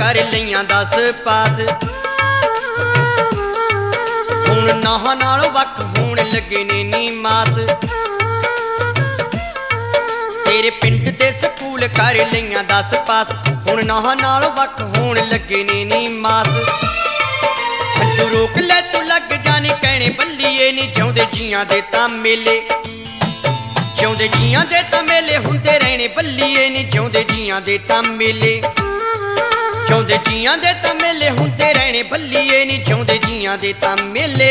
कर लईयां 10 पास। हुण नाहां नालों वख होण लगे ने नी मास। तेरे पिंड दे स्कूल कर लईयां 10 पास। हुण नाहां नालों वख होण लगे ने नी मास। हंझू रोक ले तू लग जानी कहने बल्लीए नी जिउंदे जियां दे तां मेले। जिउंदे जियां दे तां मेले हुंदे रहने बल्लीए नी जिउंदे जियां दे तां मेले। जिउंदे जियां दे तां मेले हुंदे रहने बल्लीए नी जिउंदे जियां दे तां मेले।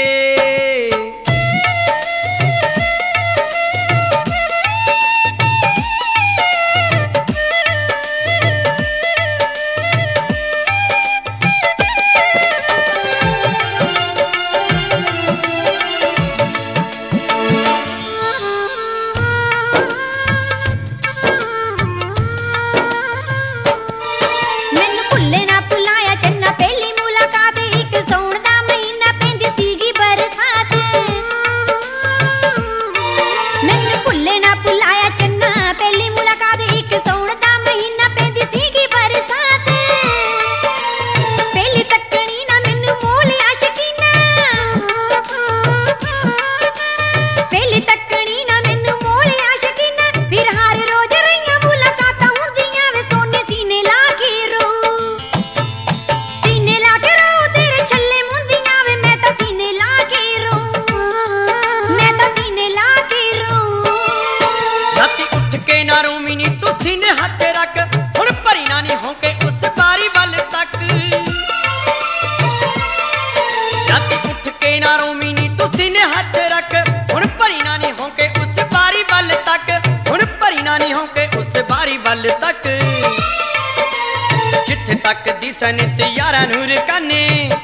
जिथे तक दिसन ते यारा नूर काने।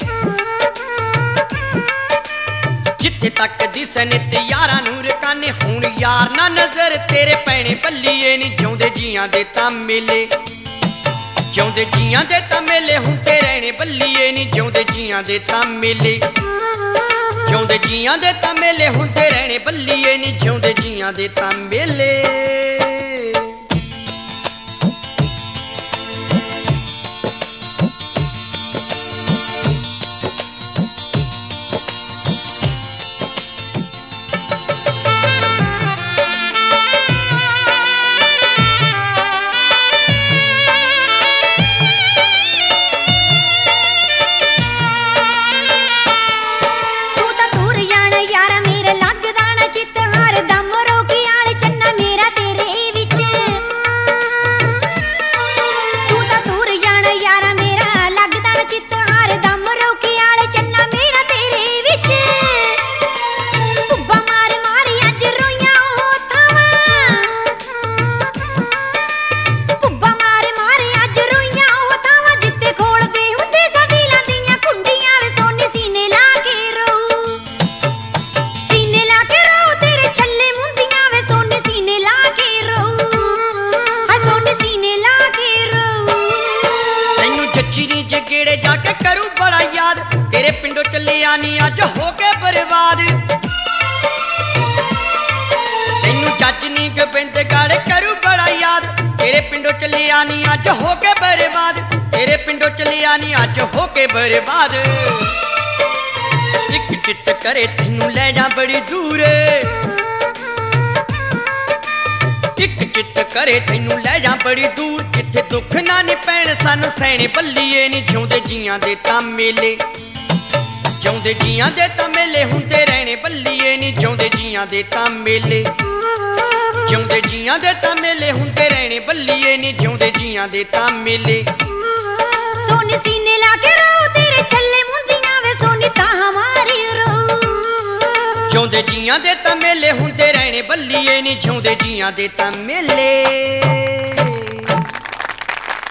जिथे तक दिसन ते यारा नूर काने। हुण यार ना नजर तेरे पैने बल्लीए नी जिउंदे जियां दे तां मेले। जिउंदे जियां दे तां मेले हुंदे रहने बल्लीए नी जिउंदे जियां दे तां मेले। जिउंदे जियां दे तां मेले हुंदे रहने बल्लीए नी जिउंदे जियां दे तां मेले। जाके करूं बड़ा याद तेरे पिंडों चले आनी अज हो के बर्बाद। तेनू जज नी गोबिंद गाड़े करूं बड़ा याद तेरे पिंडों चले आनी अज हो के बर्बाद। तेरे पिंडों चले आनी अज हो के बर्बाद। एक चित करे तेनू ले जा बड़ी दूर। एक चित करे तेनू ले जा बड़ी दूर। जिथे दुख ना नी पैण सानू सैने बल्लीए नी जिउंदे जियां दे तां मेले। जिउंदे जियां दे तां मेले हुंदे रहने बल्लीए नी जिउंदे जियां दे तां मेले। जिउंदे जियां दे तां मेले हुंदे रहने बल्लीए नी जिउंदे जियां दे तां मेले। सोनी सीने लाके रो तेरे छल्ले मुंदियां वे सोनी ताहां मारी रो। जिउंदे जियां दे तां मेले हुंदे रहने बल्लीए नी जिउंदे जियां दे तां मेले।